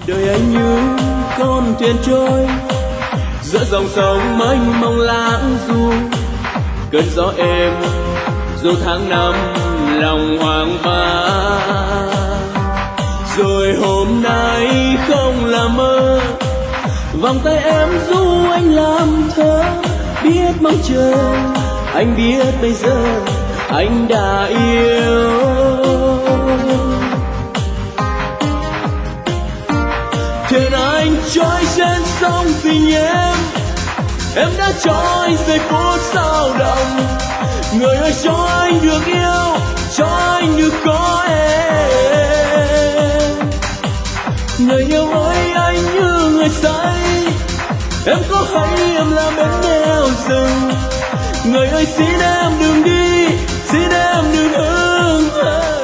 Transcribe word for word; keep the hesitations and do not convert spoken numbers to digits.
đời anh như con thuyền trôi giữa dòng sông mênh mông lãng du, cơn gió êm dù tháng năm lòng hoang mang. Rồi hôm nay không là mơ, vòng tay em ru anh làm thơ, biết mong chờ anh biết bây giờ anh đã yêu. Thuyền anh trôi trên sông tình em, em đã cho anh giây phút sao động. Người ơi cho anh được yêu, cho anh được có em. Người yêu ơi anh như người say, em có hay em là bên neo rừng. Người ơi xin em đừng đi, xin em đừng hững hờ.